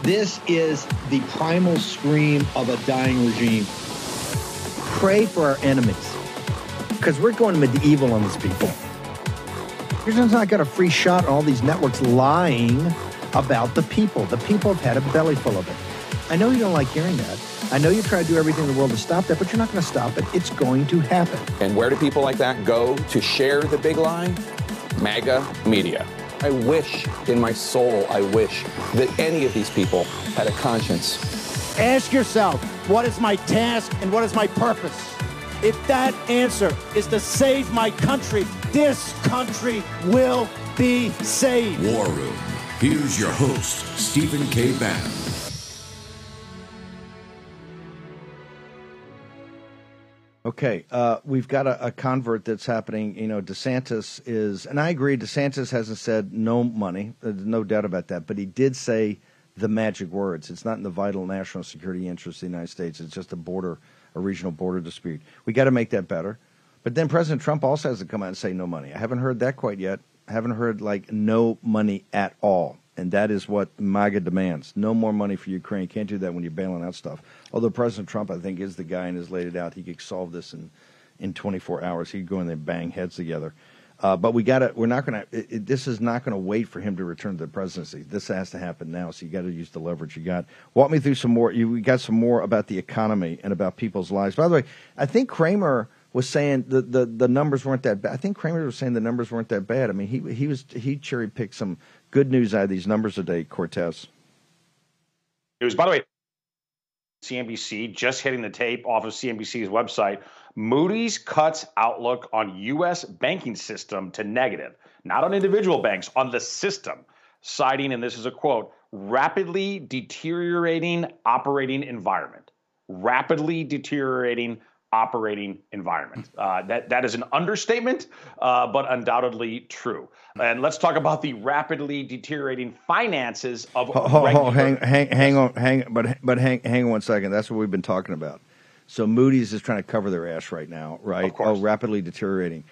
This is the primal scream of a dying regime. Pray for our enemies, because we're going medieval on these people. You're just not got a free shot on all these networks lying about the people. The people have had a belly full of it. I know you don't like hearing that. I know you try to do everything in the world to stop that, but you're not going to stop it. It's going to happen. And where do people like that go to share the big lie? MAGA media. I wish, in my soul, I wish that any of these people had a conscience. Ask yourself, what is my task and what is my purpose? If that answer is to save my country, this country will be saved. War Room. Here's your host, Stephen K. Bannon. Okay, we've got a convert that's happening. You know, DeSantis is, and I agree, DeSantis hasn't said no money. There's no doubt about that. But he did say the magic words. It's not in the vital national security interests of the United States. It's just a regional border dispute. We got to make that better. But then President Trump also has to come out and say no money. I haven't heard that quite yet. I haven't heard, like, no money at all. And that is what MAGA demands. No more money for Ukraine. Can't do that when you're bailing out stuff. Although President Trump, I think, is the guy and has laid it out. He could solve this in 24 hours. He could go in there and bang heads together. But this is not going to wait for him to return to the presidency. This has to happen now, so you got to use the leverage you got. Walk me through some more. We got some more about the economy and about people's lives. By the way, I think Kramer was saying the numbers weren't that bad. I think Kramer was saying the numbers weren't that bad. I mean, he cherry-picked some good news out of these numbers today, Cortez. It was, by the way, CNBC, just hitting the tape off of CNBC's website. Moody's cuts outlook on U.S. banking system to negative, not on individual banks, on the system, citing, and this is a quote, rapidly deteriorating operating environment. Rapidly deteriorating operating environment. That is an understatement, but undoubtedly true. And let's talk about the rapidly deteriorating finances of hang on one second. That's what we've been talking about. So Moody's is trying to cover their ass right now, right? Of course. Oh, rapidly deteriorating.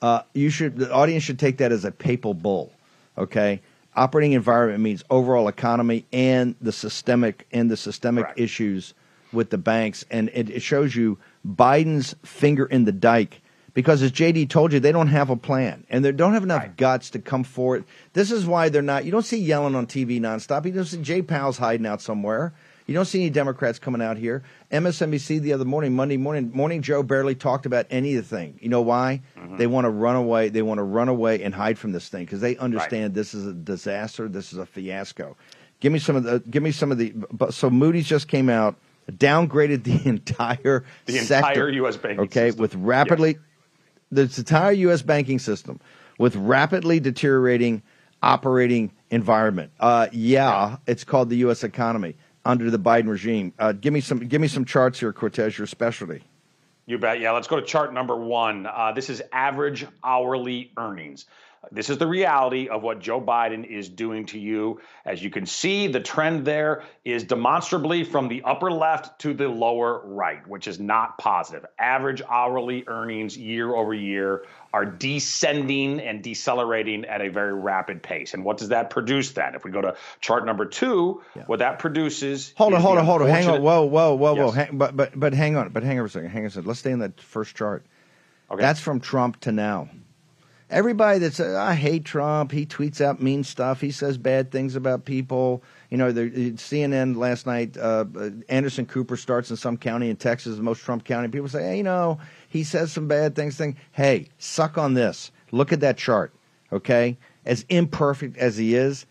The audience should take that as a papal bull, okay? Operating environment means overall economy and the systemic Correct. issues with the banks, and it shows you Biden's finger in the dike because, as JD told you, they don't have a plan and they don't have enough guts to come forward. This is why they're not. You don't see Yellen on TV nonstop. You don't see Jay Powell's hiding out somewhere. You don't see any Democrats coming out here. MSNBC the other morning, Monday morning Joe barely talked about anything. You know why? Mm-hmm. They want to run away. They want to run away and hide from this thing because they understand this is a disaster. This is a fiasco. Give me some of the. So Moody's just came out. Downgraded the entire U.S. banking system. With rapidly the entire U.S. banking system with rapidly deteriorating operating environment. It's called the U.S. economy under the Biden regime. Give me some charts here, Cortez. Your specialty. You bet. Yeah, let's go to chart number one. This is average hourly earnings. This is the reality of what Joe Biden is doing to you. As you can see, the trend there is demonstrably from the upper left to the lower right, which is not positive. Average hourly earnings year over year are descending and decelerating at a very rapid pace. And what does that produce then? If we go to chart number two, what that produces. Hold on. Hang on. Whoa. Yes. But hang on for a second. Let's stay in that first chart. Okay. That's from Trump to now. Everybody that says, I hate Trump, he tweets out mean stuff, he says bad things about people. You know, CNN last night, Anderson Cooper starts in some county in Texas, the most Trump county. People say, hey, he says some bad things. Hey, suck on this. Look at that chart, okay? As imperfect as he is,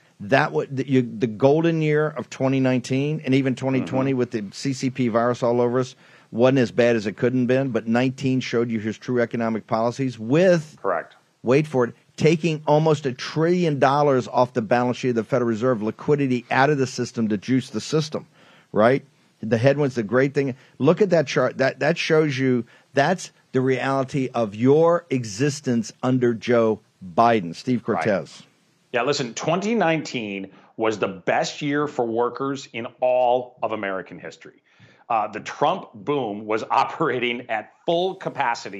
the golden year of 2019 and even 2020 with the CCP virus all over us wasn't as bad as it could have been, but 19 showed you his true economic policies with... Correct. Wait for it, taking almost $1 trillion off the balance sheet of the Federal Reserve, liquidity out of the system to juice the system, right? The headwinds, the great thing. Look at that chart. That shows you that's the reality of your existence under Joe Biden. Steve Cortez. Right. Yeah, listen, 2019 was the best year for workers in all of American history. The Trump boom was operating at full capacity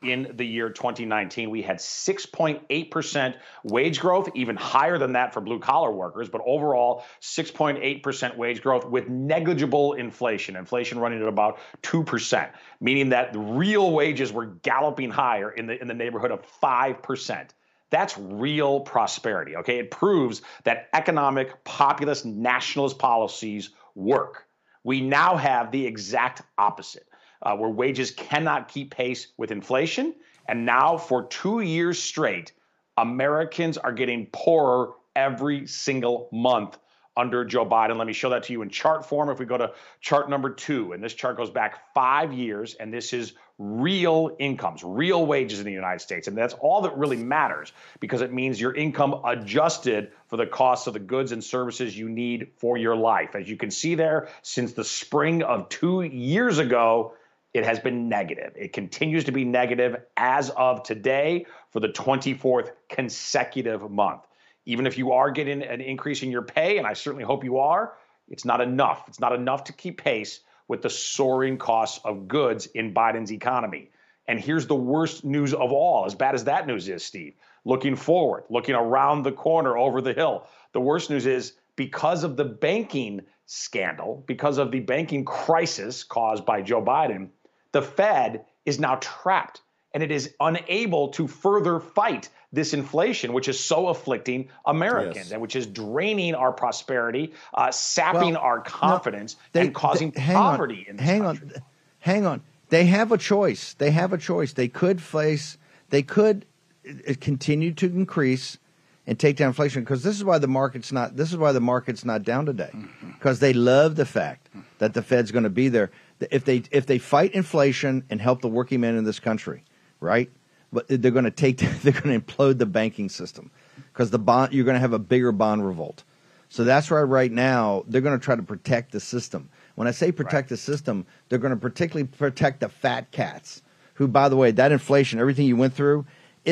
in the year 2019. We had 6.8% wage growth, even higher than that for blue-collar workers, but overall 6.8% wage growth with negligible inflation. Inflation running at about 2%, meaning that the real wages were galloping higher in the neighborhood of 5%. That's real prosperity, okay? It proves that economic, populist, nationalist policies work. We now have the exact opposite. Where wages cannot keep pace with inflation. And now for 2 years straight, Americans are getting poorer every single month under Joe Biden. Let me show that to you in chart form. If we go to chart number 2, and this chart goes back 5 years, and this is real incomes, real wages in the United States. And that's all that really matters, because it means your income adjusted for the cost of the goods and services you need for your life. As you can see there, since the spring of 2 years ago, it has been negative. It continues to be negative as of today for the 24th consecutive month. Even if you are getting an increase in your pay, and I certainly hope you are, it's not enough. It's not enough to keep pace with the soaring costs of goods in Biden's economy. And here's the worst news of all, as bad as that news is, Steve. Looking forward, looking around the corner, over the hill, the worst news is because of the banking scandal, because of the banking crisis caused by Joe Biden, the Fed is now trapped, and it is unable to further fight this inflation, which is so afflicting Americans, and which is draining our prosperity, sapping our confidence, and causing poverty in this country. Hang on. They have a choice. They could continue to increase and take down inflation, because this is why the market's not down today, because they love the fact that the Fed's going to be there. If they fight inflation and help the working man in this country, right? But they're going to implode the banking system, because you're going to have a bigger bond revolt. So that's why right now they're going to try to protect the system. When I say protect the system, they're going to particularly protect the fat cats, who, by the way, that inflation, everything you went through,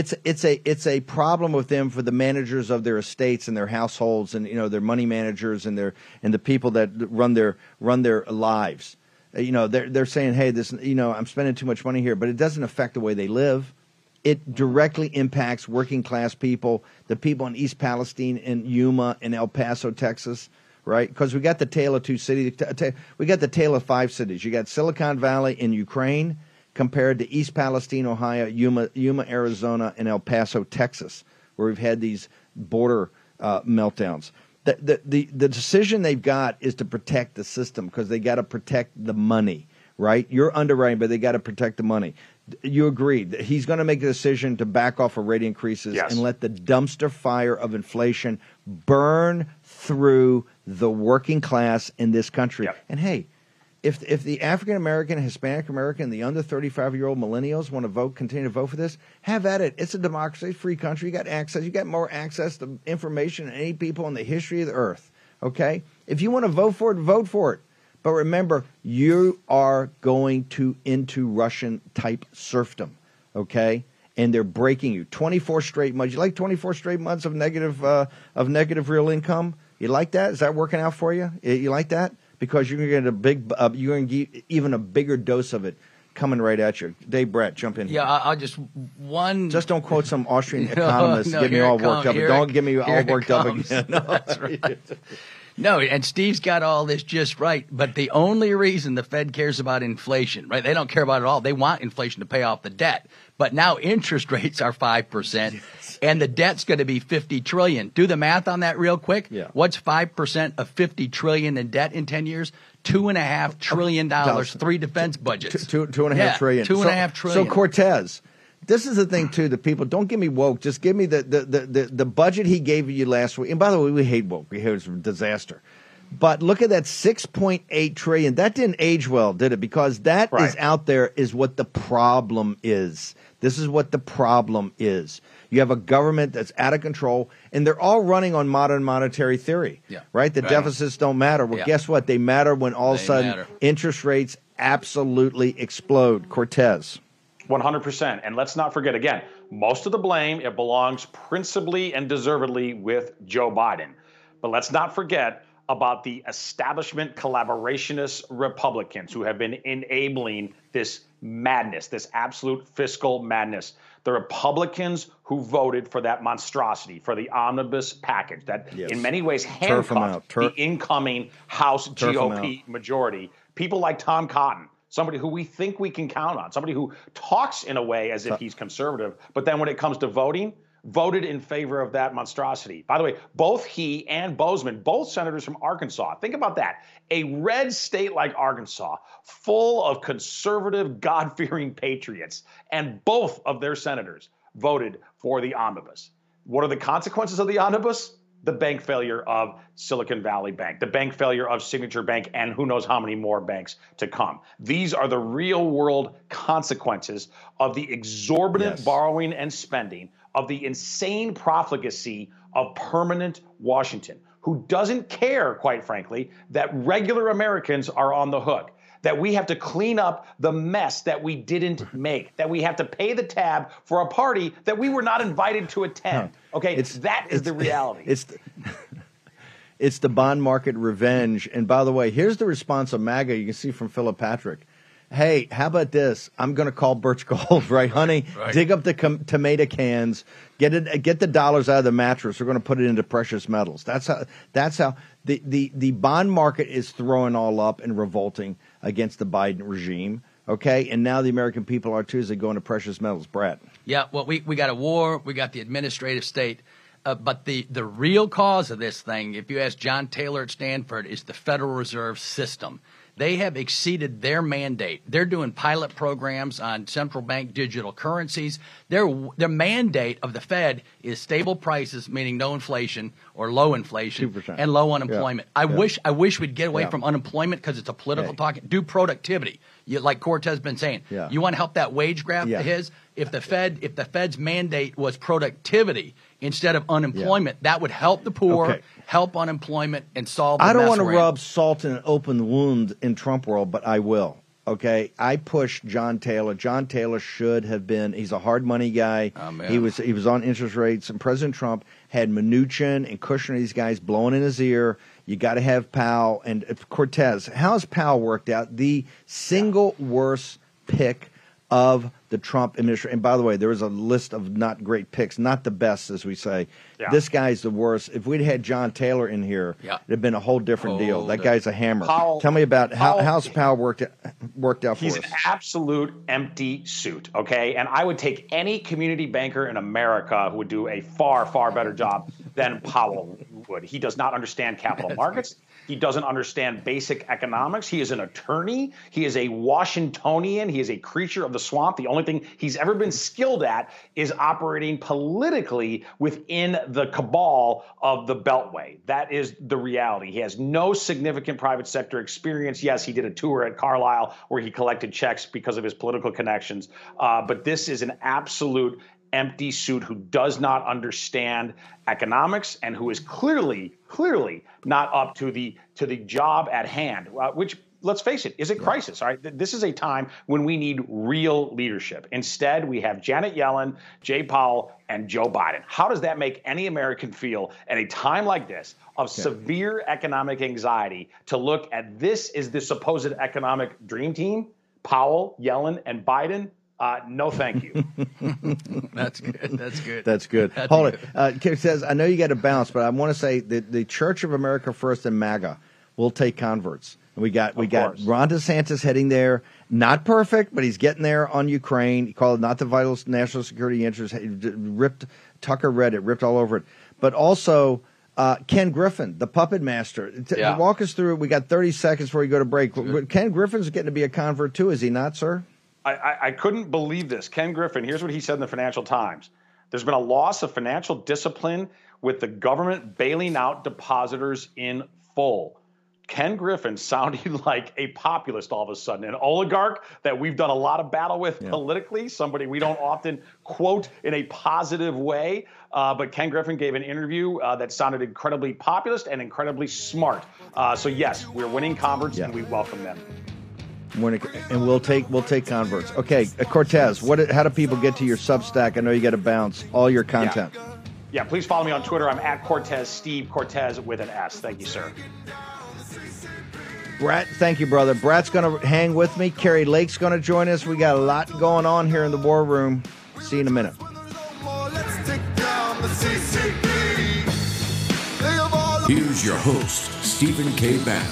it's a problem with them, for the managers of their estates and their households, and their money managers and the people that run their lives. They're saying, hey, this, I'm spending too much money here, but it doesn't affect the way they live. It directly impacts working class people, the people in East Palestine and Yuma and El Paso, Texas, right? Because we got the tale of two cities. We got the tale of 5 cities. You got Silicon Valley in Ukraine compared to East Palestine, Ohio, Yuma, Arizona, and El Paso, Texas, where we've had these border meltdowns. The decision they've got is to protect the system, because they got to protect the money, right? You're underwriting, but they got to protect the money. You agreed that he's going to make a decision to back off of rate increases and let the dumpster fire of inflation burn through the working class in this country. Yep. And hey, if the African American, Hispanic American, the under 35-year-old millennials want to vote, continue to vote for this, have at it. It's a democracy, free country. You got access. You got more access to information than any people in the history of the earth. Okay, if you want to vote for it, vote for it. But remember, you are going into Russian-type serfdom, okay? And they're breaking you. 24 straight months. You like 24 straight months of negative real income? You like that? Is that working out for you? You like that? Because you're going to get you're going to get even a bigger dose of it coming right at you. Dave Brett, jump in here. Yeah, I'll just don't quote some Austrian economist. Get me all worked up. Don't get me all worked up again. No. That's right. No, and Steve's got all this just right. But the only reason the Fed cares about inflation, right? They don't care about it at all. They want inflation to pay off the debt. But now interest rates are 5%, and the debt's going to be $50 trillion. Do the math on that real quick. Yeah. What's 5% of $50 trillion in debt in 10 years? $2.5 trillion, 3 defense budgets. $2.5 trillion. $2.5 trillion. So Cortez, this is the thing too. The people don't give me woke. Just give me the budget he gave you last week. And by the way, we hate woke. We hate it was a disaster. But look at that $6.8 trillion. That didn't age well, did it? Because that is out there is what the problem is. This is what the problem is. You have a government that's out of control, and they're all running on modern monetary theory, right? The deficits don't matter. Well, guess what? They matter when all of a sudden interest rates absolutely explode. Cortez. 100%. And let's not forget, again, most of the blame, it belongs principally and deservedly with Joe Biden. But let's not forget, about the establishment collaborationist Republicans who have been enabling this madness, this absolute fiscal madness. The Republicans who voted for that monstrosity, for the omnibus package that in many ways handcuffed the incoming House GOP majority. People like Tom Cotton, somebody who we think we can count on, somebody who talks in a way as if he's conservative, but then when it comes to voting, voted in favor of that monstrosity. By the way, both he and Bozeman, both senators from Arkansas, think about that. A red state like Arkansas, full of conservative, God-fearing patriots, and both of their senators voted for the omnibus. What are the consequences of the omnibus? The bank failure of Silicon Valley Bank, the bank failure of Signature Bank, and who knows how many more banks to come. These are the real world consequences of the exorbitant borrowing and spending, of the insane profligacy of permanent Washington, who doesn't care, quite frankly, that regular Americans are on the hook, that we have to clean up the mess that we didn't make, that we have to pay the tab for a party that we were not invited to attend. Okay, that is the reality. It's the bond market revenge. And by the way, here's the response of MAGA. You can see from Philip Patrick. Hey, how about this? I'm going to call Birch Gold, right, honey? Right. Dig up the tomato cans, get the dollars out of the mattress. We're going to put it into precious metals. That's how the bond market is throwing all up and revolting against the Biden regime. Okay, and now the American people are too as they go into precious metals. Brett. Yeah, well, we got a war. We got the administrative state. But the real cause of this thing, if you ask John Taylor at Stanford, is the Federal Reserve System. They have exceeded their mandate. They're doing pilot programs on central bank digital currencies. Their mandate of the Fed is stable prices, meaning no inflation or low inflation, 2%. And low unemployment. I wish we'd get away from unemployment because it's a political talk. Do productivity. Like Cortez has been saying. You want to help that wage graph of his? If the Fed's mandate was productivity instead of unemployment, that would help the poor, help unemployment, and solve the mess. I don't want to rub salt in an open wound in Trump world, but I will. Okay, I pushed John Taylor. John Taylor should have been. He's a hard money guy. Oh, man. He was on interest rates, and President Trump had Mnuchin and Kushner, these guys blowing in his ear. You got to have Powell and Cortez. How's Powell worked out? The single worst pick of the Trump administration. And by the way, there was a list of not great picks, not the best, as we say. This guy's the worst. If we'd had John Taylor in here, it'd have been a whole different deal. That guy's a hammer. Tell me about how's Powell worked out for us. He's an absolute empty suit, okay? And I would take any community banker in America who would do a far, far better job than Powell would. He does not understand capital markets. He doesn't understand basic economics. He is an attorney. He is a Washingtonian. He is a creature of the swamp. The only thing he's ever been skilled at is operating politically within the cabal of the Beltway. That is the reality. He has no significant private sector experience. Yes, he did a tour at Carlisle where he collected checks because of his political connections. But this is an absolute empty suit who does not understand economics and who is clearly not up to the job at hand, which, let's face it, is a crisis. All right, this is a time when we need real leadership. Instead, we have Janet Yellen, Jay Powell, and Joe Biden. How does that make any American feel at a time like this of severe economic anxiety to look at this as the supposed economic dream team, Powell, Yellen, and Biden? No, thank you. That's good. That's good. Hold it. Kip says, I know you got to bounce, but I want to say that the Church of America First and MAGA will take converts. We got Ron DeSantis heading there. Not perfect, but he's getting there on Ukraine. He called it not the vital national security interest. Tucker read it, ripped all over it. But also Ken Griffin, the puppet master. Walk us through. We got 30 seconds before we go to break. Ken Griffin's getting to be a convert too, is he not, sir? I couldn't believe this. Ken Griffin, here's what he said in the Financial Times. There's been a loss of financial discipline with the government bailing out depositors in full. Ken Griffin sounded like a populist all of a sudden, an oligarch that we've done a lot of battle with politically, somebody we don't often quote in a positive way. But Ken Griffin gave an interview that sounded incredibly populist and incredibly smart. So, yes, we're winning converts and we welcome them. And we'll take converts. Okay, Cortez, how do people get to your Substack? I know you got to bounce all your content. Yeah, please follow me on Twitter. I'm at Cortez, Steve Cortez with an S. Thank you, sir. Brat, thank you, brother. Brat's going to hang with me. Carrie Lake's going to join us. We got a lot going on here in the war room. See you in a minute. Here's your host, Stephen K. Bannon.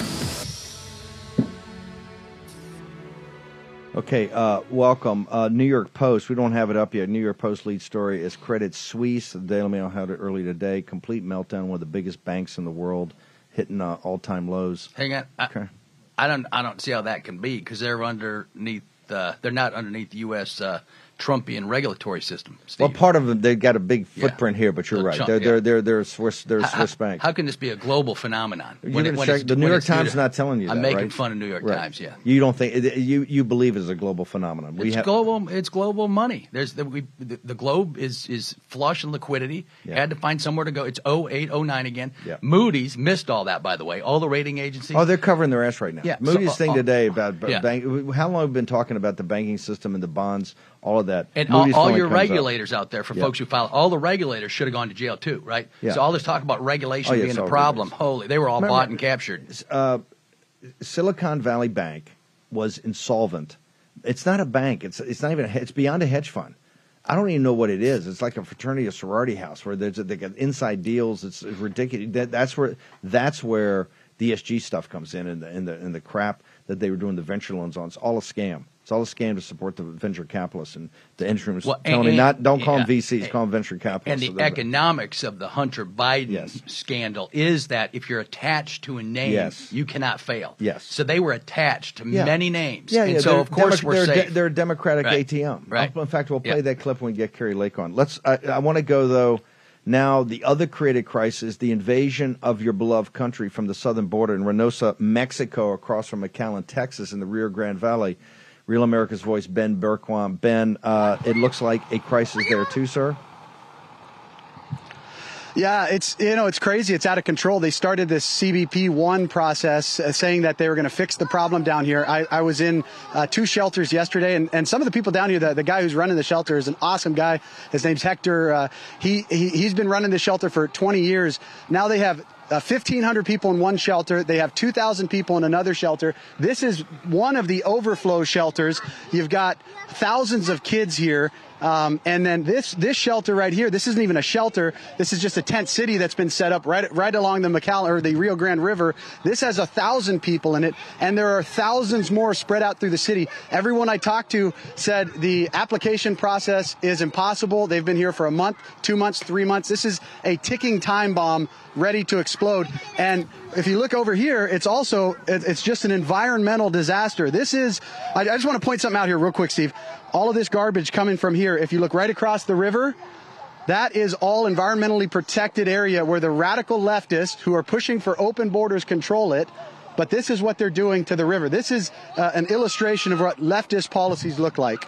Okay, welcome. New York Post. We don't have it up yet. New York Post lead story is Credit Suisse. The Daily Mail had it early today. Complete meltdown. One of the biggest banks in the world, hitting all-time lows. Hang on. Okay. I don't see how that can be because they're underneath. They're not underneath the U.S. Trumpian regulatory system. Steve. Well, part of them, they've got a big footprint here, but you're right. Chunk, they're a Swiss bank. How can this be a global phenomenon? The New York Times is not telling you that, I'm making right? fun of New York Times, yeah. You don't think you believe it's a global phenomenon? It's global money. The globe is flush in liquidity. Yeah. Had to find somewhere to go. It's 08, 09 again. Yeah. Moody's missed all that, by the way. All the rating agencies. Oh, they're covering their ass right now. Yeah. Moody's thing today about yeah. bank. How long have we been talking about the banking system and the bonds, all of that? And Moody's all finally your comes regulators out there, for folks who follow, all the regulators should have gone to jail too, right? Yeah. So all this talk about regulation being the all problem, regulators. holy, they were all bought and captured. Silicon Valley Bank was insolvent. It's not a bank. It's not even. It's beyond a hedge fund. I don't even know what it is. It's like a fraternity or sorority house where they got inside deals. It's ridiculous. That's where the ESG stuff comes in the crap that they were doing the venture loans on. It's all a scam. It's all a scam to support the venture capitalists and the industry was telling me don't call them VCs, call them venture capitalists. And the economics of the Hunter Biden scandal is that if you're attached to a name, you cannot fail. Yes. So they were attached to many names. Yeah, and so of course we're safe. They're a Democratic ATM. Right. In fact, we'll play that clip when we get Carrie Lake on. I want to go though. Now, the other created crisis, the invasion of your beloved country from the southern border in Reynosa, Mexico, across from McAllen, Texas, in the Rio Grande Valley. Real America's Voice, Ben Bergquam. Ben, it looks like a crisis there too, sir. Yeah, it's crazy. It's out of control. They started this CBP1 process saying that they were going to fix the problem down here. I was in 2 shelters yesterday, and some of the people down here, the guy who's running the shelter is an awesome guy. His name's Hector. He's been running the shelter for 20 years. Now they have 1,500 people in one shelter. They have 2,000 people in another shelter. This is one of the overflow shelters. You've got thousands of kids here. And then this shelter right here, this isn't even a shelter. This is just a tent city that's been set up right along the McAllen or the Rio Grande River. This has 1,000 people in it, and there are thousands more spread out through the city. Everyone I talked to said the application process is impossible. They've been here for a month, 2 months, 3 months. This is a ticking time bomb ready to explode. And if you look over here, it's just an environmental disaster. This is, I just want to point something out here real quick, Steve. All of this garbage coming from here, if you look right across the river, that is all environmentally protected area where the radical leftists who are pushing for open borders control it. But this is what they're doing to the river. This is an illustration of what leftist policies look like.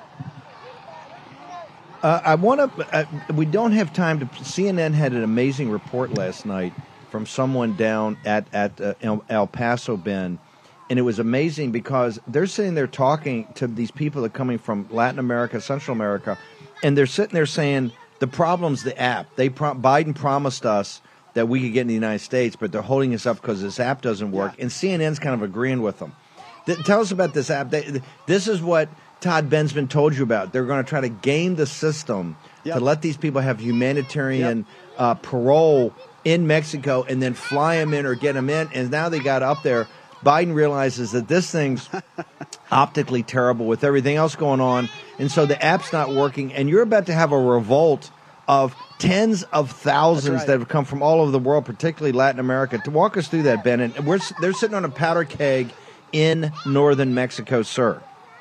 We don't have time to. CNN had an amazing report last night from someone down at El Paso, Ben, and it was amazing because they're sitting there talking to these people that are coming from Latin America, Central America, and they're sitting there saying the problem's the app. Biden promised us that we could get in the United States, but they're holding us up because this app doesn't work, and CNN's kind of agreeing with them. Tell us about this app. This is what Todd Bensman told you about. They're going to try to game the system to let these people have humanitarian parole in Mexico and then fly them in or get them in. And now they got up there. Biden realizes that this thing's optically terrible with everything else going on. And so the app's not working. And you're about to have a revolt of tens of thousands that have come from all over the world, particularly Latin America. To walk us through that, Ben, and they're sitting on a powder keg in northern Mexico, sir.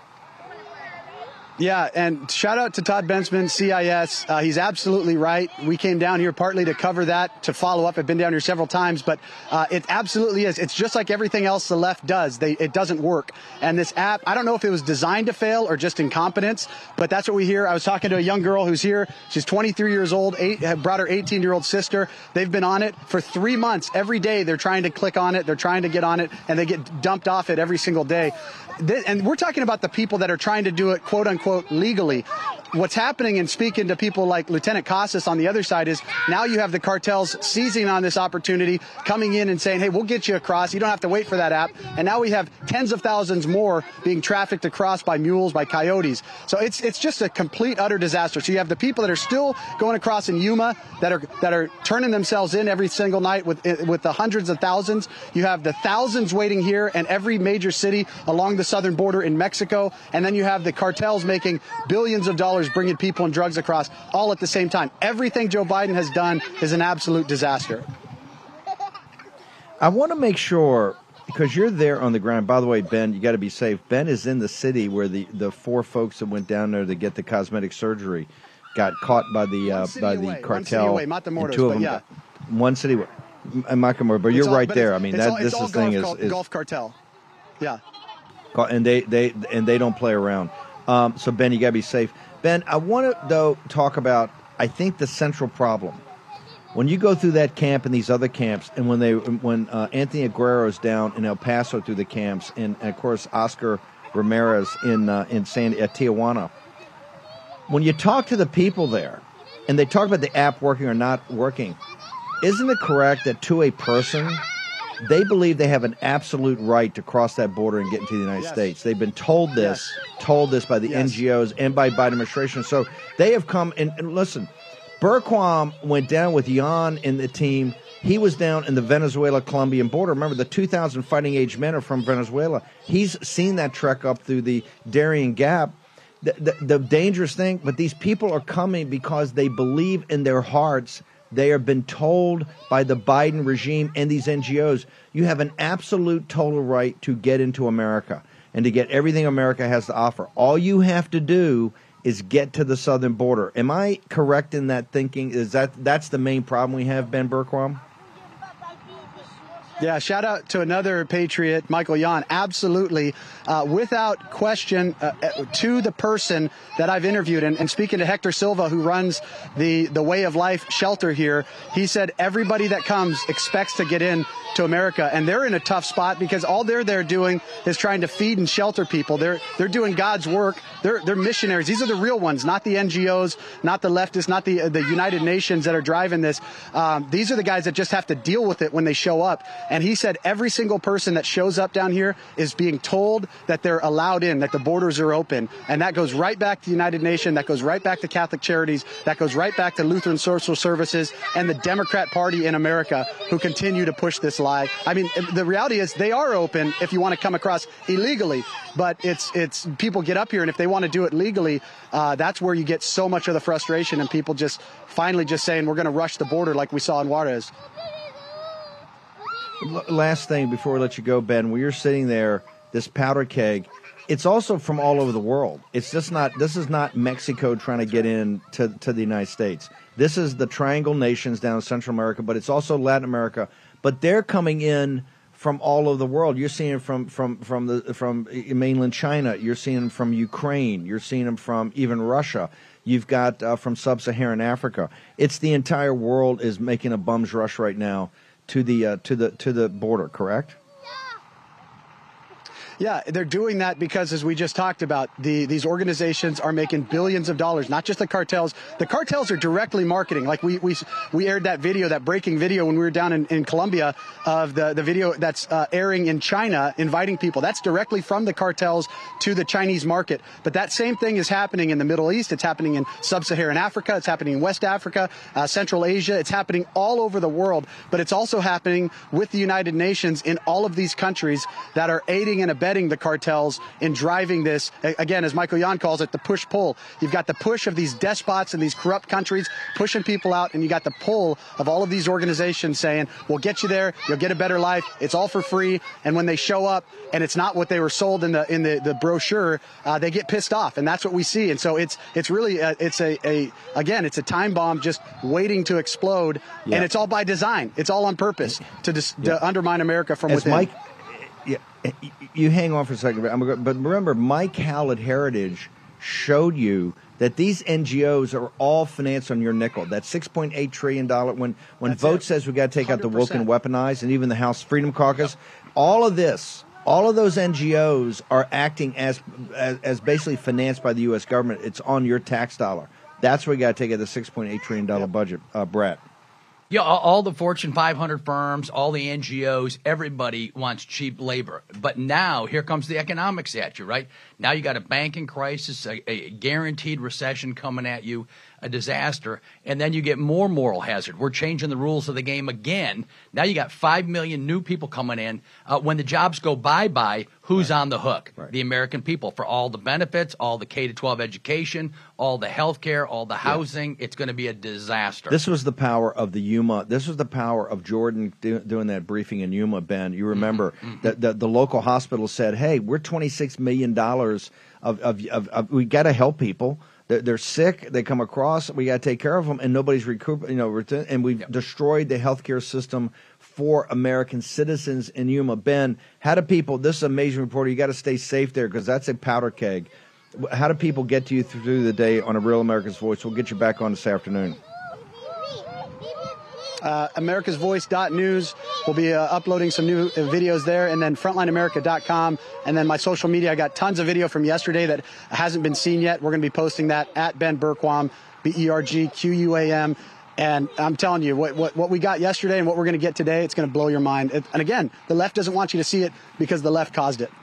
Yeah, and shout out to Todd Bensman, CIS. He's absolutely right. We came down here partly to cover that, to follow up. I've been down here several times, but it absolutely is. It's just like everything else the left does. It doesn't work. And this app, I don't know if it was designed to fail or just incompetence, but that's what we hear. I was talking to a young girl who's here. She's 23 years old, brought her 18-year-old sister. They've been on it for 3 months. Every day they're trying to click on it. They're trying to get on it, and they get dumped off it every single day. And we're talking about the people that are trying to do it, quote unquote, legally. what's happening, and speaking to people like Lieutenant Casas on the other side, is now you have the cartels seizing on this opportunity, coming in and saying, hey, we'll get you across. You don't have to wait for that app. And now we have tens of thousands more being trafficked across by mules, by coyotes. So it's just a complete, utter disaster. So you have the people that are still going across in Yuma that are turning themselves in every single night with the hundreds of thousands. You have the thousands waiting here and every major city along the southern border in Mexico. And then you have the cartels making billions of dollars bringing people and drugs across all at the same time. Everything Joe Biden has done is an absolute disaster. I want to make sure, because you're there on the ground. By the way, Ben, you got to be safe. Ben is in the city where the four folks that went down there to get the cosmetic surgery got caught by the cartel. 1 city away, Matamoros, two of them, yeah. One city away. Matamoros, but you're right there. I mean, this thing is Gulf cartel. Yeah. And they don't play around. So Ben, you got to be safe. Ben, I want to though talk about, I think, the central problem. When you go through that camp and these other camps, and when Anthony Aguero's down in El Paso through the camps, and of course Oscar Ramirez in Tijuana, when you talk to the people there, and they talk about the app working or not working, isn't it correct that to a person, they believe they have an absolute right to cross that border and get into the United States? They've been told this by the NGOs and by Biden administration. So they have come and listen. Berquam went down with Jan and the team. He was down in the Venezuela-Colombian border. Remember, the 2,000 fighting-age men are from Venezuela. He's seen that trek up through the Darien Gap. The dangerous thing, but these people are coming because they believe in their hearts. They have been told by the Biden regime and these NGOs, you have an absolute total right to get into America and to get everything America has to offer. All you have to do is get to the southern border. Am I correct in that thinking? That's the main problem we have, Ben Berquam? Yeah, shout out to another patriot, Michael Yon. Absolutely, without question, to the person that I've interviewed, and speaking to Hector Silva, who runs the Way of Life shelter here, he said everybody that comes expects to get in to America, and they're in a tough spot because all they're doing is trying to feed and shelter people. They're doing God's work. They're missionaries. These are the real ones, not the NGOs, not the leftists, not the United Nations that are driving this. These are the guys that just have to deal with it when they show up. And he said every single person that shows up down here is being told that they're allowed in, that the borders are open. And that goes right back to the United Nations. That goes right back to Catholic Charities. That goes right back to Lutheran Social Services and the Democrat Party in America, who continue to push this lie. I mean, the reality is they are open if you want to come across illegally. But it's people get up here, and if they want to do it legally, that's where you get so much of the frustration and people just finally just saying we're going to rush the border like we saw in Juarez. Last thing before we let you go, Ben, when you're sitting there, this powder keg, it's also from all over the world. It's just not. This is not Mexico trying to get in to the United States. This is the Triangle Nations down in Central America, but it's also Latin America. But they're coming in from all over the world. You're seeing them from mainland China. You're seeing them from Ukraine. You're seeing them from even Russia. You've got from sub-Saharan Africa. It's the entire world is making a bum's rush right now to the border, correct? Yeah, they're doing that because, as we just talked about, these organizations are making billions of dollars, not just the cartels. The cartels are directly marketing. Like we aired that video, that breaking video when we were down in Colombia of the video that's airing in China, inviting people. That's directly from the cartels to the Chinese market. But that same thing is happening in the Middle East. It's happening in sub-Saharan Africa. It's happening in West Africa, Central Asia. It's happening all over the world. But it's also happening with the United Nations in all of these countries that are aiding and abetting the cartels in driving this, again, as Michael Yon calls it, the push-pull. You've got the push of these despots and these corrupt countries pushing people out, and you got the pull of all of these organizations saying, we'll get you there, you'll get a better life, it's all for free. And when they show up and it's not what they were sold in the brochure, they get pissed off, and that's what we see. And so it's really it's a time bomb just waiting to explode, and it's all by design. It's all on purpose to undermine America from within. Mike, you hang on for a second, but remember, Mike Howlett Heritage showed you that these NGOs are all financed on your nickel. That $6.8 trillion, when Vote says we got to take out the woke and weaponized, and even the House Freedom Caucus, all of this All of those NGOs are acting as basically financed by the U.S. government. It's on your tax dollar. That's where we got to take it, the $6.8 trillion budget, Brett. Yeah, all the Fortune 500 firms, all the NGOs, everybody wants cheap labor. But now here comes the economics at you, right? Now you got a banking crisis, a guaranteed recession coming at you, a disaster, and then you get more moral hazard. We're changing the rules of the game again. Now you got 5 million new people coming in. When the jobs go bye-bye, who's on the hook? Right. The American people for all the benefits, all the K-12 education, all the health care, all the housing. It's going to be a disaster. This was the power of the Yuma. This was the power of Jordan doing that briefing in Yuma, Ben. You remember that the local hospital said, hey, we're $26 million of we got to help people. They're sick. They come across. We got to take care of them, and nobody's and we've destroyed the healthcare system for American citizens in Yuma. Ben, how do people? This is an amazing reporter. You got to stay safe there because that's a powder keg. How do people get to you through the day on a Real America's Voice? We'll get you back on this afternoon. AmericasVoice.news. We'll be uploading some new videos there, and then FrontlineAmerica.com, and then my social media. I got tons of video from yesterday that hasn't been seen yet. We're going to be posting that at Ben Bergquam, BERGQUAM. And I'm telling you, what we got yesterday and what we're going to get today, it's going to blow your mind. And again, the left doesn't want you to see it because the left caused it.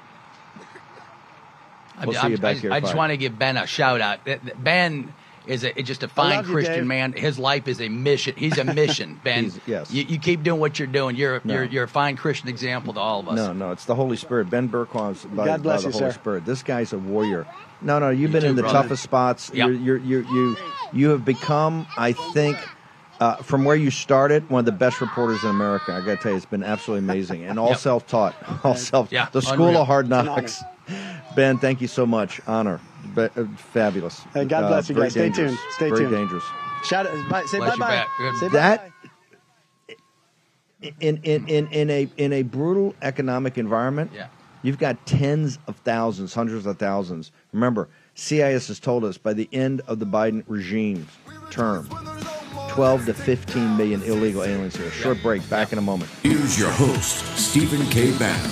We'll see you back here. I just want to give Ben a shout out. Ben is just a fine Christian man. His life is a mission. He's a mission, Ben. Yes. You keep doing what you're doing. You're a fine Christian example to all of us. No, it's the Holy Spirit. Ben Bergquam's by God bless the you, Holy sir. Spirit. This guy's a warrior. No, you've been too, in the brother. toughest spots. Yep. You have become, I think, from where you started, one of the best reporters in America. I got to tell you, it's been absolutely amazing, and all self-taught. Yeah, the School unreal. of Hard Knocks. Ben, thank you so much. Honor. Fabulous. Hey, God bless you guys. Stay tuned. Stay Very tuned. dangerous. Shout out. Say Bless you bye-bye. back. Good. Say That bye-bye. in a brutal economic environment, you've got tens of thousands, hundreds of thousands. Remember, CIS has told us by the end of the Biden regime term, 12 to 15 million illegal aliens here. Short break. Back in a moment. Here's your host, Stephen K. Bannon.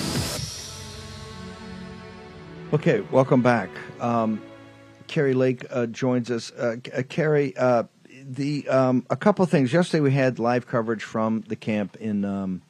Okay, welcome back. Carrie Lake joins us. Carrie, a couple of things. Yesterday we had live coverage from the camp in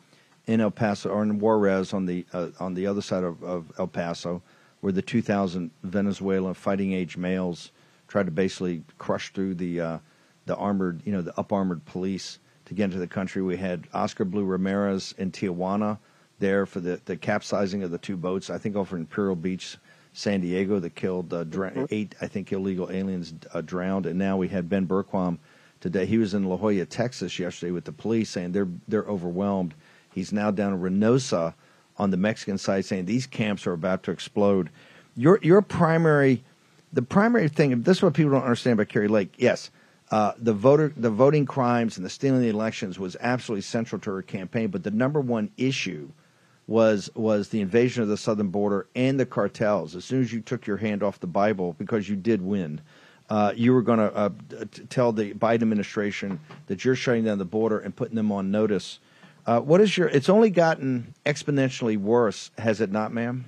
El Paso, or in Juarez on the other side of El Paso, where the 2,000 Venezuelan fighting age males tried to basically crush through the armored, the up-armored police to get into the country. We had Oscar Blue Ramirez in Tijuana there for the capsizing of the two boats, I think over in Imperial Beach, San Diego, that killed 8, I think, illegal aliens drowned. And now we had Ben Bergquam today. He was in La Jolla, Texas yesterday with the police saying they're overwhelmed. He's now down in Reynosa on the Mexican side saying these camps are about to explode. The primary thing, this is what people don't understand about Carrie Lake. Yes, the voting crimes and the stealing of the elections was absolutely central to her campaign, but the number one issue was the invasion of the southern border and the cartels. As soon as you took your hand off the Bible, because you did win, you were going to tell the Biden administration that you're shutting down the border and putting them on notice. It's only gotten exponentially worse, has it not, ma'am?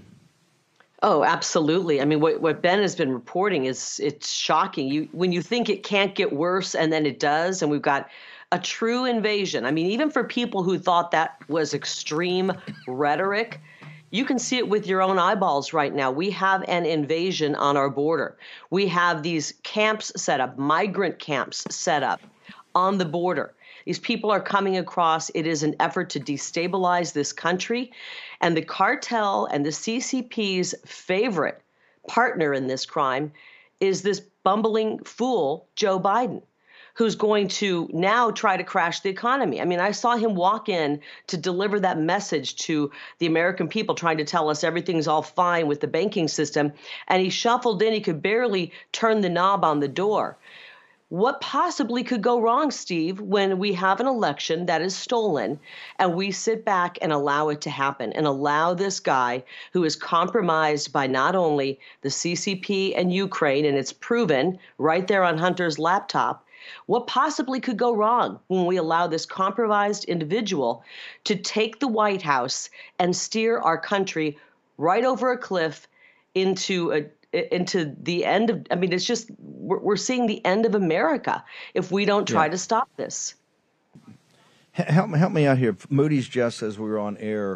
Oh, absolutely. I mean, what Ben has been reporting it's shocking. When you think it can't get worse, and then it does, and we've got a true invasion. I mean, even for people who thought that was extreme rhetoric, you can see it with your own eyeballs right now. We have an invasion on our border. We have these camps set up, migrant camps set up on the border. These people are coming across. It is an effort to destabilize this country. And the cartel and the CCP's favorite partner in this crime is this bumbling fool, Joe Biden, who's going to now try to crash the economy. I mean, I saw him walk in to deliver that message to the American people, trying to tell us everything's all fine with the banking system. And he shuffled in. He could barely turn the knob on the door. What possibly could go wrong, Steve, when we have an election that is stolen and we sit back and allow it to happen and allow this guy who is compromised by not only the CCP and Ukraine, and it's proven right there on Hunter's laptop, what possibly could go wrong when we allow this compromised individual to take the White House and steer our country right over a cliff into the end of, I mean, it's just, we're seeing the end of America if we don't try to stop this. Help me out here. Moody's, just as we were on air,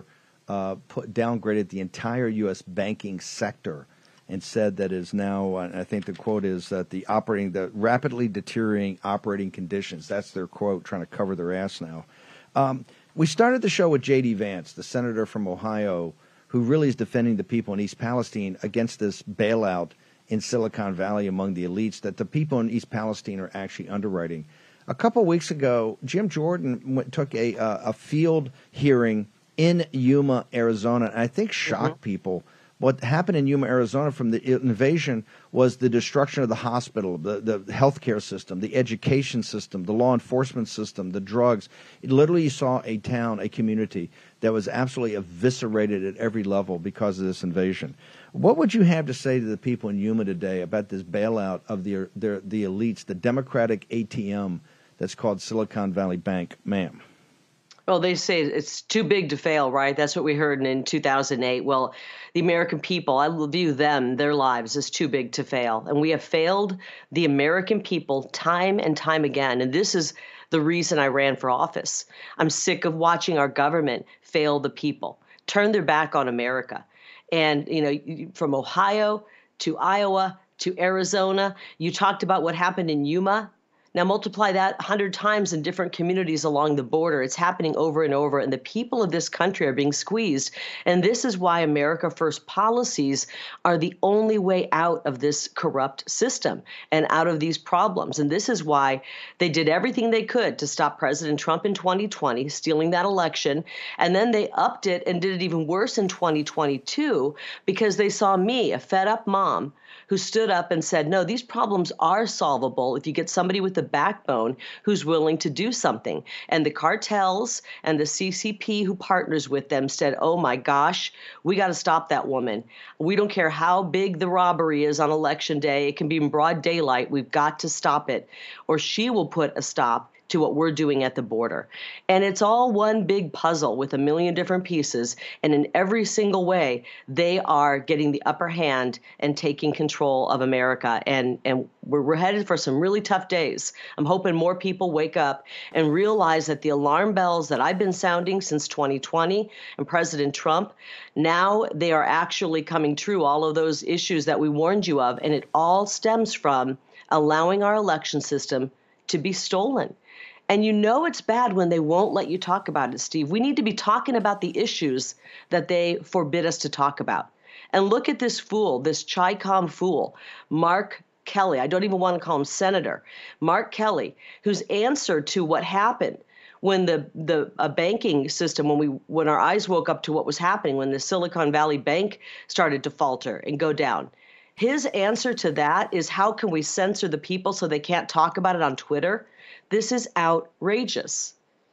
downgraded the entire U.S. banking sector and said that is now, I think the quote is that the rapidly deteriorating operating conditions. That's their quote, trying to cover their ass now. We started the show with J.D. Vance, the senator from Ohio, who really is defending the people in East Palestine against this bailout in Silicon Valley among the elites that the people in East Palestine are actually underwriting. A couple of weeks ago, Jim Jordan took a field hearing in Yuma, Arizona, and I think shocked people. What happened in Yuma, Arizona from the invasion was the destruction of the hospital, the healthcare system, the education system, the law enforcement system, the drugs. It literally saw a town, a community that was absolutely eviscerated at every level because of this invasion. What would you have to say to the people in Yuma today about this bailout of the elites, the Democratic ATM that's called Silicon Valley Bank, ma'am? Well, they say it's too big to fail, right? That's what we heard in 2008. Well, the American people, I view them, their lives, as too big to fail. And we have failed the American people time and time again. And this is the reason I ran for office. I'm sick of watching our government fail the people, turn their back on America. And, you know, from Ohio to Iowa to Arizona, you talked about what happened in Yuma. Now multiply that 100 times in different communities along the border. It's happening over and over, and the people of this country are being squeezed. And this is why America First policies are the only way out of this corrupt system and out of these problems. And this is why they did everything they could to stop President Trump in 2020, stealing that election. And then they upped it and did it even worse in 2022 because they saw me, a fed-up mom, who stood up and said, no, these problems are solvable if you get somebody with the backbone who's willing to do something. And the cartels and the CCP who partners with them said, oh my gosh, we got to stop that woman. We don't care how big the robbery is on election day. It can be in broad daylight. We've got to stop it, or she will put a stop to what we're doing at the border. And it's all one big puzzle with a million different pieces. And in every single way, they are getting the upper hand and taking control of America. And we're headed for some really tough days. I'm hoping more people wake up and realize that the alarm bells that I've been sounding since 2020 and President Trump, now they are actually coming true, all of those issues that we warned you of. And it all stems from allowing our election system to be stolen. And you know it's bad when they won't let you talk about it, Steve. We need to be talking about the issues that they forbid us to talk about. And look at this fool, this Chi-Com fool, Mark Kelly. I don't even want to call him senator. Mark Kelly, whose answer to what happened when the banking system, when our eyes woke up to what was happening, when the Silicon Valley Bank started to falter and go down. His answer to that is, how can we censor the people so they can't talk about it on Twitter? This is outrageous.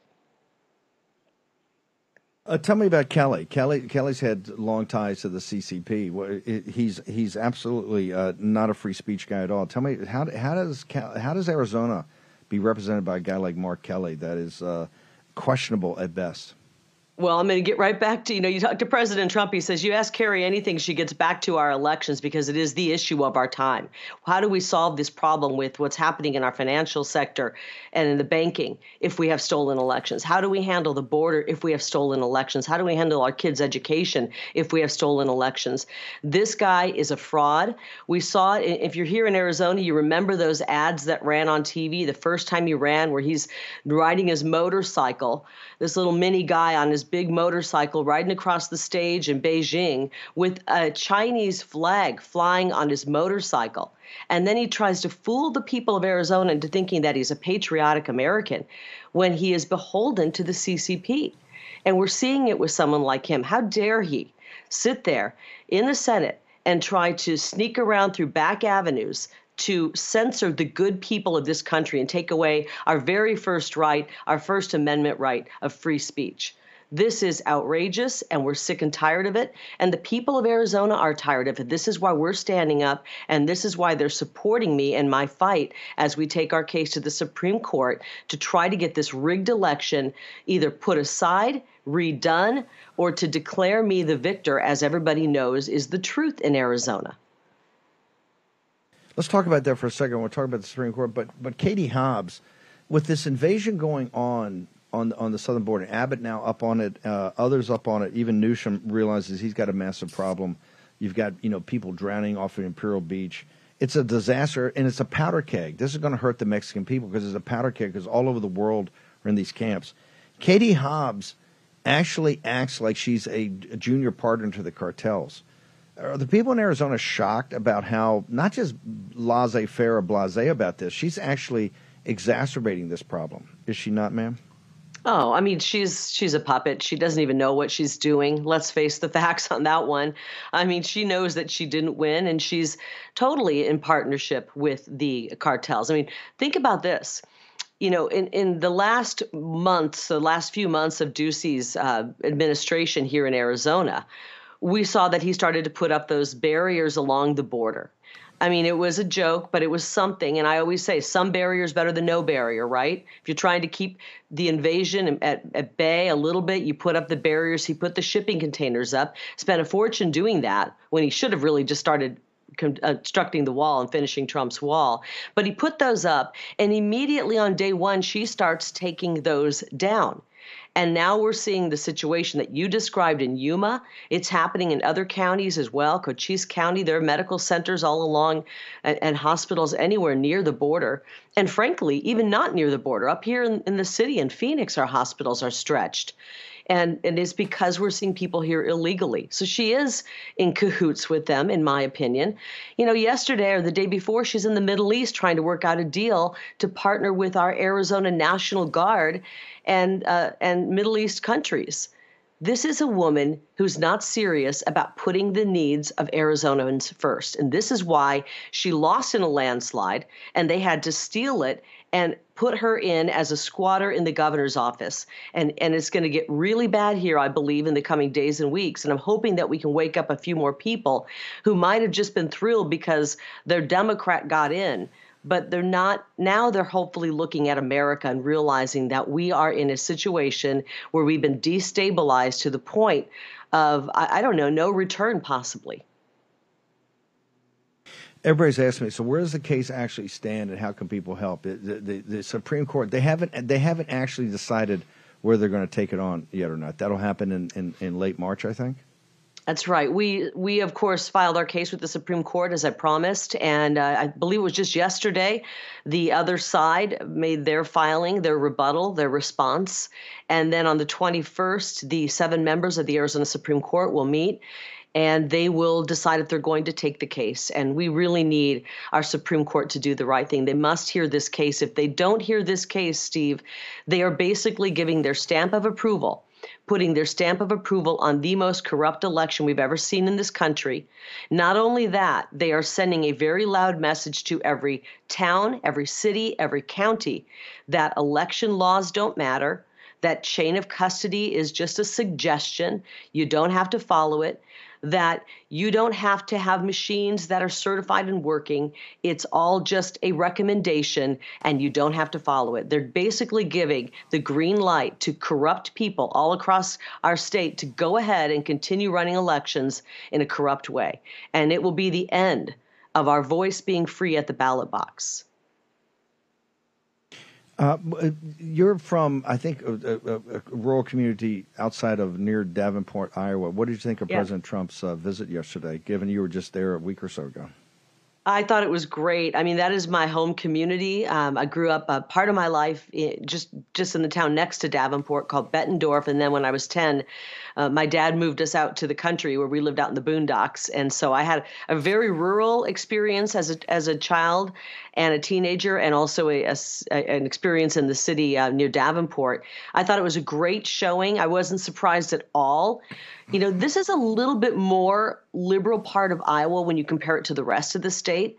Tell me about Kelly. Kelly's had long ties to the CCP. He's absolutely not a free speech guy at all. Tell me, how does Arizona be represented by a guy like Mark Kelly that is questionable at best? Well, I'm going to get right back to, you talk to President Trump. He says, you ask Kerry anything, she gets back to our elections because it is the issue of our time. How do we solve this problem with what's happening in our financial sector and in the banking if we have stolen elections? How do we handle the border if we have stolen elections? How do we handle our kids' education if we have stolen elections? This guy is a fraud. We saw it. If you're here in Arizona, you remember those ads that ran on TV the first time he ran, where he's riding his motorcycle, this little mini guy on his big motorcycle riding across the stage in Beijing with a Chinese flag flying on his motorcycle. And then he tries to fool the people of Arizona into thinking that he's a patriotic American when he is beholden to the CCP. And we're seeing it with someone like him. How dare he sit there in the Senate and try to sneak around through back avenues to censor the good people of this country and take away our very first right, our First Amendment right of free speech. This is outrageous, and we're sick and tired of it. And the people of Arizona are tired of it. This is why we're standing up, and this is why they're supporting me in my fight as we take our case to the Supreme Court to try to get this rigged election either put aside, redone, or to declare me the victor, as everybody knows is the truth in Arizona. Let's talk about that for a second. We'll talk about the Supreme Court, but Katie Hobbs, with this invasion going on the southern border, Abbott now up on it, others up on it. Even Newsom realizes he's got a massive problem. You've got people drowning off of Imperial Beach. It's a disaster, and it's a powder keg. This is going to hurt the Mexican people because it's a powder keg because all over the world are in these camps. Katie Hobbs actually acts like she's a junior partner to the cartels. Are the people in Arizona shocked about how not just laissez-faire or blasé about this? She's actually exacerbating this problem. Is she not, ma'am? Oh, I mean, she's a puppet. She doesn't even know what she's doing. Let's face the facts on that one. I mean, she knows that she didn't win, and she's totally in partnership with the cartels. I mean, think about this. In the last months, the last few months of Ducey's administration here in Arizona, we saw that he started to put up those barriers along the border. I mean, it was a joke, but it was something. And I always say some barrier is better than no barrier, right? If you're trying to keep the invasion at bay a little bit, you put up the barriers. He put the shipping containers up, spent a fortune doing that when he should have really just started constructing the wall and finishing Trump's wall. But he put those up, and immediately on day one, she starts taking those down. And now we're seeing the situation that you described in Yuma. It's happening in other counties as well. Cochise County, there are medical centers all along and hospitals anywhere near the border. And frankly, even not near the border. Up here in the city in Phoenix, our hospitals are stretched. And it's because we're seeing people here illegally. So she is in cahoots with them, in my opinion. Yesterday or the day before, she's in the Middle East trying to work out a deal to partner with our Arizona National Guard and Middle East countries. This is a woman who's not serious about putting the needs of Arizonans first. And this is why she lost in a landslide, and they had to steal it and put her in as a squatter in the governor's office. And it's going to get really bad here, I believe, in the coming days and weeks. And I'm hoping that we can wake up a few more people who might have just been thrilled because their Democrat got in. But they're not. Now they're hopefully looking at America and realizing that we are in a situation where we've been destabilized to the point of, I don't know, no return possibly. Everybody's asking me, so where does the case actually stand and how can people help? The Supreme Court, they haven't actually decided where they're going to take it on yet or not. That'll happen in late March, I think. That's right. We of course filed our case with the Supreme Court as I promised, and I believe it was just yesterday the other side made their filing, their rebuttal, their response, and then on the 21st, the 7 members of the Arizona Supreme Court will meet. And they will decide if they're going to take the case. And we really need our Supreme Court to do the right thing. They must hear this case. If they don't hear this case, Steve, they are basically giving their stamp of approval, putting their stamp of approval on the most corrupt election we've ever seen in this country. Not only that, they are sending a very loud message to every town, every city, every county that election laws don't matter, that chain of custody is just a suggestion. You don't have to follow it. That you don't have to have machines that are certified and working. It's all just a recommendation, and you don't have to follow it. They're basically giving the green light to corrupt people all across our state to go ahead and continue running elections in a corrupt way. And it will be the end of our voice being free at the ballot box. You're from, I think, a rural community outside of near Davenport, Iowa. What did you think of President Trump's visit yesterday, given you were just there a week or so ago? I thought it was great. I mean, that is my home community. I grew up part of my life just in the town next to Davenport called Bettendorf. And then when I was 10, my dad moved us out to the country where we lived out in the boondocks. And so I had a very rural experience as a child and a teenager, and also an experience in the city near Davenport. I thought it was a great showing. I wasn't surprised at all. You know, this is a little bit more liberal part of Iowa when you compare it to the rest of the state.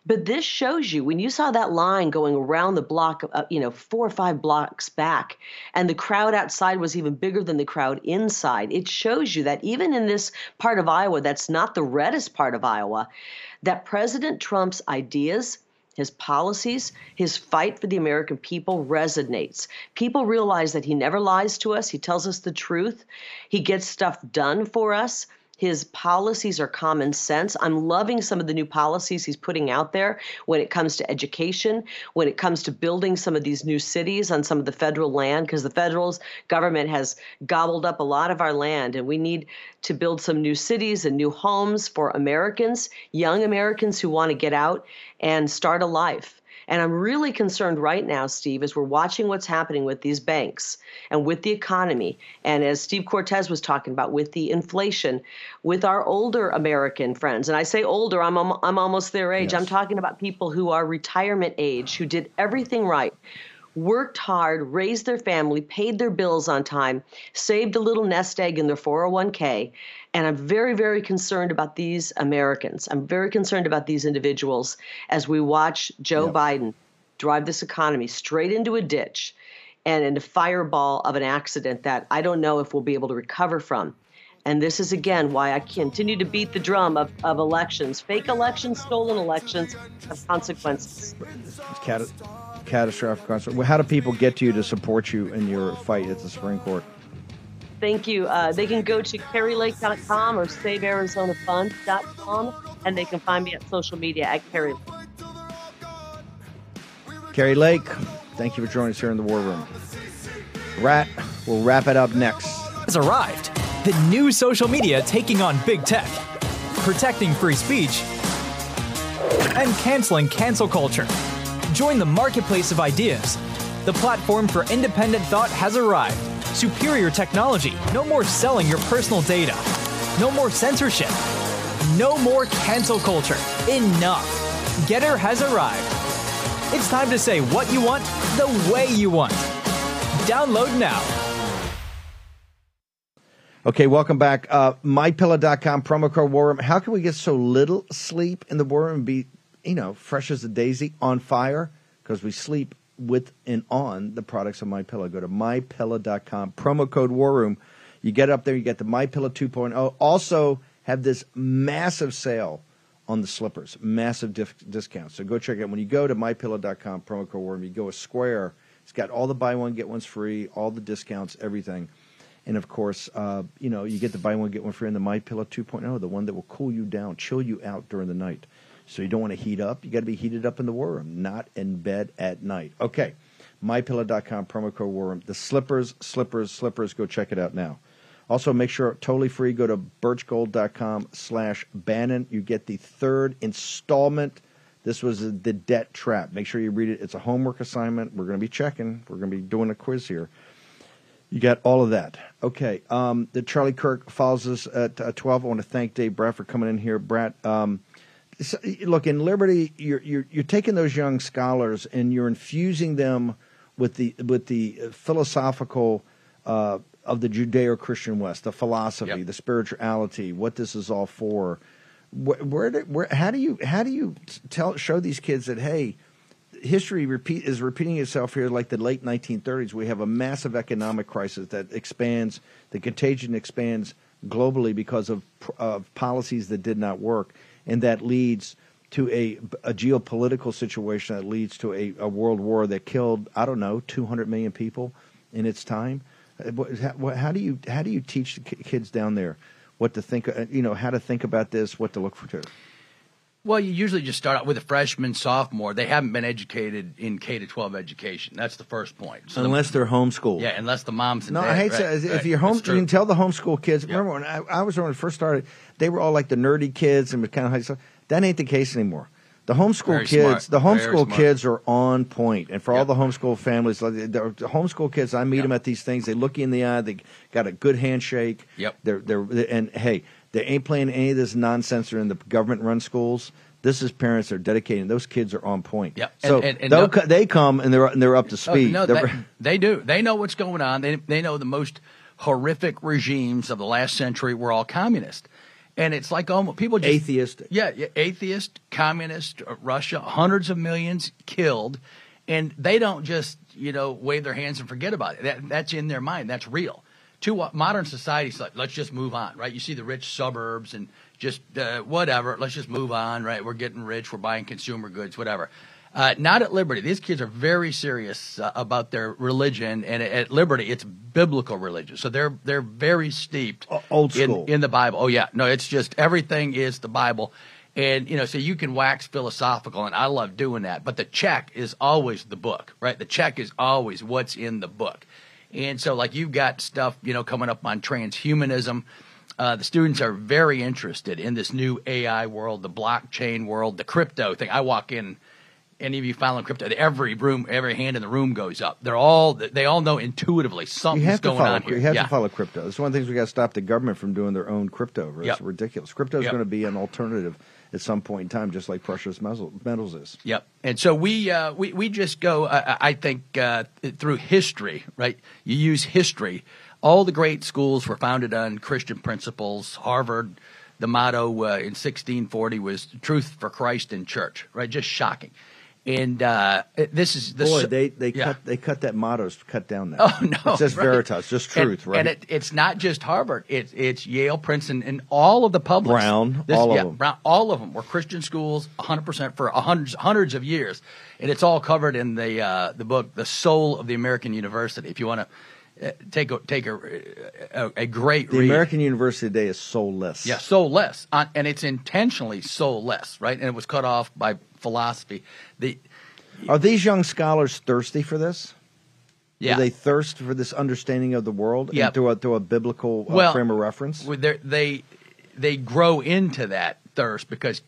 But this shows you, when you saw that line going around the block, 4 or 5 blocks back, and the crowd outside was even bigger than the crowd inside, it shows you that even in this part of Iowa, that's not the reddest part of Iowa, that President Trump's ideas, his policies, his fight for the American people resonates. People realize that he never lies to us. He tells us the truth. He gets stuff done for us. His policies are common sense. I'm loving some of the new policies he's putting out there when it comes to education, when it comes to building some of these new cities on some of the federal land, because the federal government has gobbled up a lot of our land, and we need to build some new cities and new homes for Americans, young Americans who want to get out and start a life. And I'm really concerned right now, Steve, as we're watching what's happening with these banks and with the economy. And as Steve Cortez was talking about, with the inflation, with our older American friends. And I say older, I'm almost their age. Yes. I'm talking about people who are retirement age, who did everything right, worked hard, raised their family, paid their bills on time, saved a little nest egg in their 401k. And I'm very, very concerned about these Americans. I'm very concerned about these individuals as we watch Joe Biden drive this economy straight into a ditch and in a fireball of an accident that I don't know if we'll be able to recover from. And this is, again, why I continue to beat the drum of elections. Fake elections, stolen elections have consequences. It's catastrophic consequences. How do people get to you to support you in your fight at the Supreme Court? Thank you. They can go to KerryLake.com or SaveArizonaFund.com, and they can find me at social media at Keri Lake. Keri Lake, thank you for joining us here in the War Room. We'll wrap it up next. Has arrived. The new social media taking on big tech, protecting free speech, and canceling cancel culture. Join the marketplace of ideas. The platform for independent thought has arrived. Superior technology. No more selling your personal data. No more censorship. No more cancel culture. Enough. Getter has arrived. It's time to say what you want, the way you want. Download now. Okay, welcome back. MyPillow.com, promo code War Room. How can we get so little sleep in the War Room and be, fresh as a daisy, on fire? Because we sleep with and on the products of MyPillow. Go to MyPillow.com, promo code War Room. You get up there, you get the MyPillow 2.0. Also have this massive sale on the slippers, massive discount. So go check it out. When you go to MyPillow.com, promo code War Room, you go a square. It's got all the buy one, get one's free, all the discounts, everything. And, of course, you get the buy one, get one free on the MyPillow 2.0, the one that will cool you down, chill you out during the night. So you don't want to heat up. You got to be heated up in the War Room, not in bed at night. Okay, MyPillow.com, promo code War Room. The slippers. Go check it out now. Also, make sure, totally free, go to birchgold.com/Bannon. You get the third installment. This was the debt trap. Make sure you read it. It's a homework assignment. We're going to be checking. We're going to be doing a quiz here. You got all of that. Okay, the Charlie Kirk follows us at 12. I want to thank Dave Bratt for coming in here. Bratt, look, in Liberty, you're taking those young scholars and you're infusing them with the philosophical of the Judeo-Christian West, the philosophy, the spirituality, what this is all for. How do you show these kids that, hey, history is repeating itself here like the late 1930s? We have a massive economic crisis that expands, the contagion expands globally because of policies that did not work. And that leads to a geopolitical situation that leads to a world war that killed, 200 million people in its time. How do you teach the kids down there what to think, how to think about this, what to look for to? Well, you usually just start out with a freshman, sophomore. They haven't been educated in K-12 education. That's the first point. So unless they're homeschooled. Yeah, unless the moms and dads. I hate to say, if you're home, you can tell the homeschool kids. Yeah. Remember when I was when it first started, they were all like the nerdy kids and kind of high stuff. That ain't the case anymore. The homeschool kids are on point. And for all the homeschool families, the homeschool kids, I meet them at these things. They look you in the eye. They got a good handshake. Yep. And hey, they ain't playing any of this nonsense in the government-run schools. This is parents that are dedicated. Those kids are on point. Yep. So they come and they're up to speed. They do. They know what's going on. They know the most horrific regimes of the last century were all communist. And it's like almost people just atheistic. Yeah, atheist, communist, Russia, hundreds of millions killed, and they don't just wave their hands and forget about it. That's in their mind. That's real. To modern society's like, let's just move on, right? You see the rich suburbs and just whatever. Let's just move on, right? We're getting rich. We're buying consumer goods, whatever. Not at Liberty. These kids are very serious about their religion, and at Liberty, it's biblical religion. So they're very steeped old school in the Bible. Oh yeah, no, it's just everything is the Bible, and so you can wax philosophical, and I love doing that. But the check is always the book, right? The check is always what's in the book. And so, like, you've got stuff, coming up on transhumanism. The students are very interested in this new AI world, the blockchain world, the crypto thing. I walk in, any of you following crypto, every hand in the room goes up. They all know intuitively something's going on here. You have to follow crypto. It's one of the things we got to stop the government from doing their own crypto. It's ridiculous. Crypto is going to be an alternative at some point in time, just like precious metals is. Yep. And so we just go, I think, through history, right? You use history. All the great schools were founded on Christian principles. Harvard, the motto in 1640 was truth for Christ and church, right? Just shocking. And this is the they cut that motto, cut down that. Oh no, it says Veritas, just truth, right? And it's not just Harvard; it's Yale, Princeton, and all of the publics. Brown, all of them. Brown, all of them were Christian schools, 100% for hundreds of years, and it's all covered in the book, "The Soul of the American University." If you want to take a great read. The American University today is soulless. Yeah, soulless, and it's intentionally soulless, right? And it was cut off by philosophy. Are these young scholars thirsty for this? Yeah. Do they thirst for this understanding of the world and through a biblical frame of reference? They grow into that thirst because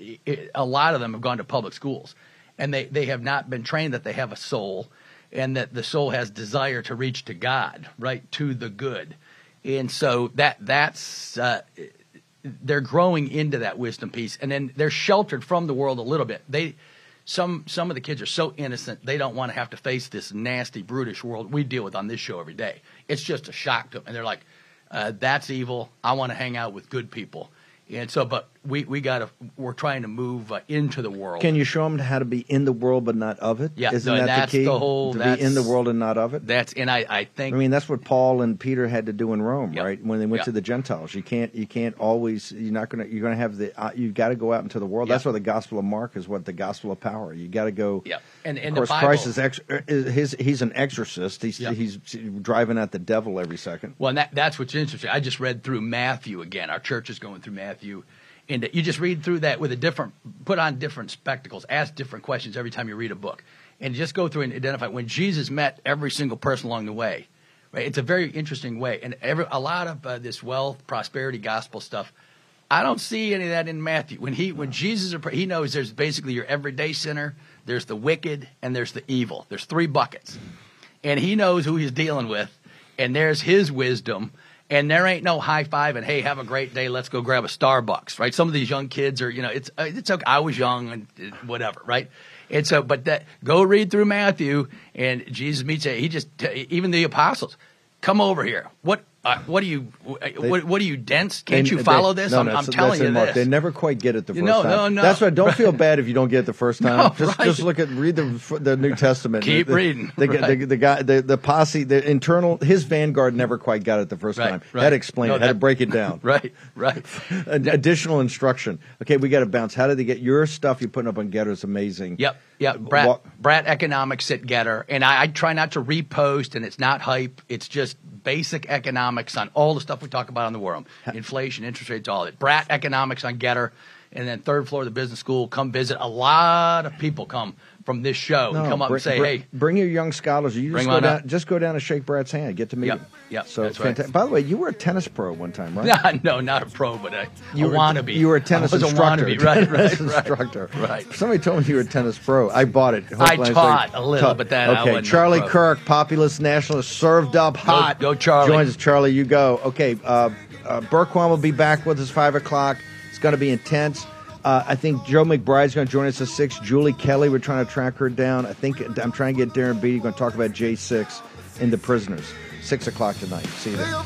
a lot of them have gone to public schools, and they have not been trained that they have a soul and that the soul has desire to reach to God, right, to the good. And so that's they're growing into that wisdom piece, and then they're sheltered from the world a little bit. Some of the kids are so innocent they don't want to have to face this nasty, brutish world we deal with on this show every day. It's just a shock to them, and they're like, "That's evil. I want to hang out with good people." And so, but we're trying to move into the world. Can you show them how to be in the world but not of it? Yeah, isn't that the key? To be in the world and not of it. I think. I mean, that's what Paul and Peter had to do in Rome, right? When they went to the Gentiles, you can't always. You're gonna have you've got to go out into the world. That's why the Gospel of Mark is what the gospel of power. You got to go. Yeah, and of course, the Bible, Christ he's an exorcist. He's driving out the devil every second. Well, and that's what's interesting. I just read through Matthew again. Our church is going through Matthew. And you just read through that with put on different spectacles, ask different questions every time you read a book, and just go through and identify when Jesus met every single person along the way. Right? It's a very interesting way, and a lot of this wealth, prosperity, gospel stuff. I don't see any of that in Matthew. When Jesus, he knows there's basically your everyday sinner, there's the wicked, and there's the evil. There's three buckets, and he knows who he's dealing with, and there's his wisdom. And there ain't no high five and hey, have a great day. Let's go grab a Starbucks, right? Some of these young kids are, it's okay. I was young and whatever, right? And so, go read through Matthew, and Jesus meets even the apostles. Come over here. What are you dense? Can't you follow this? I'm telling you this. They never quite get it the first time. No. That's why don't feel bad if you don't get it the first time. Just read the New Testament. Keep reading. The guy, the posse, the internal, his vanguard never quite got it the first time. Had to explain it. Had to break it down. Right. Additional instruction. Okay, we got to bounce. How did they get your stuff you're putting up on Getter is amazing. Yep. Brat Economics at Getter, and I try not to repost, and it's not hype. It's just basic economics on all the stuff we talk about in the world. Inflation, interest rates, all of it. Brat Economics on Getter, and then third floor of the business school. Come visit. A lot of people come from this show and come up and say, hey. Bring your young scholars. You just go down and shake Brad's hand. Get to meet him. Yep, so that's fantastic. Right. By the way, you were a tennis pro one time, right? No, not a pro, but a wannabe. You were a tennis instructor. Instructor. Right. Somebody told me you were a tennis pro. I bought it. I taught a little, but then I wasn't. Charlie Kirk, populist nationalist, served up hot. Go Charlie. Joins us, Charlie. You go. Okay, Burquan will be back with us 5 o'clock. It's going to be intense. I think Joe McBride's going to join us at 6. Julie Kelly, we're trying to track her down. I'm trying to get Darren Beatty. Going to talk about J6 and the prisoners. 6 o'clock tonight. See you there.